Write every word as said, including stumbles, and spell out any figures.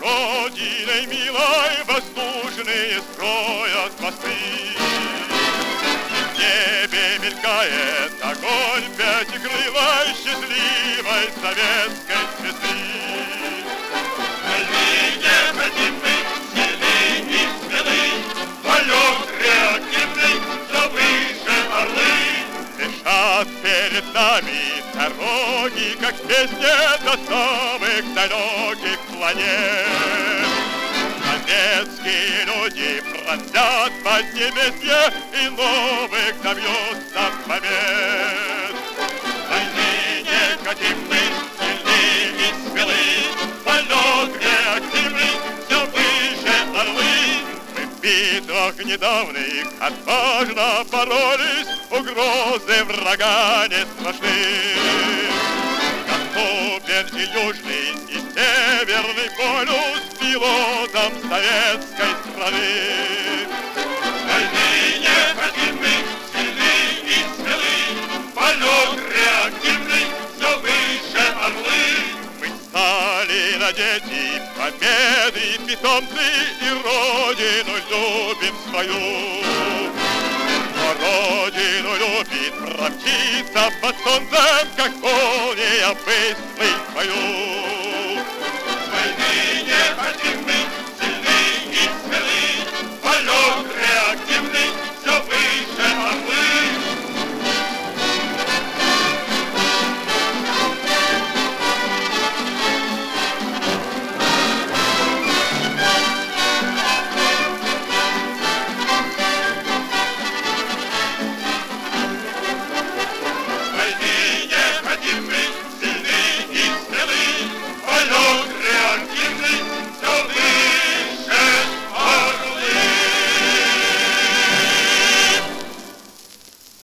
Родиной милой воздушные строят мосты. В небе мелькает огонь пятикрылой счастливой советской звезды. Войны необходимы, сильны и смелы, полет реактивный, все выше орлы. Лежат перед нами дороги, как в песне до самых далеких планет. Советские люди пронзят поднебесье и новых добьются побед. Войны не хотим мы, сильны и смелы, полет реактивный, все выше орлы. Мы в битвах недавних отважно боролись, угрозы врага не страшны. Доступен и южный, и северный полюс пилотам советской страны. Войны не хотим мы, сильны и смелы, полет реактивный, все выше орлы. Мы стали на дети победы питомцы и родину любим свою. Но родину любит промчиться под солнцем, как молния в быстрый бою.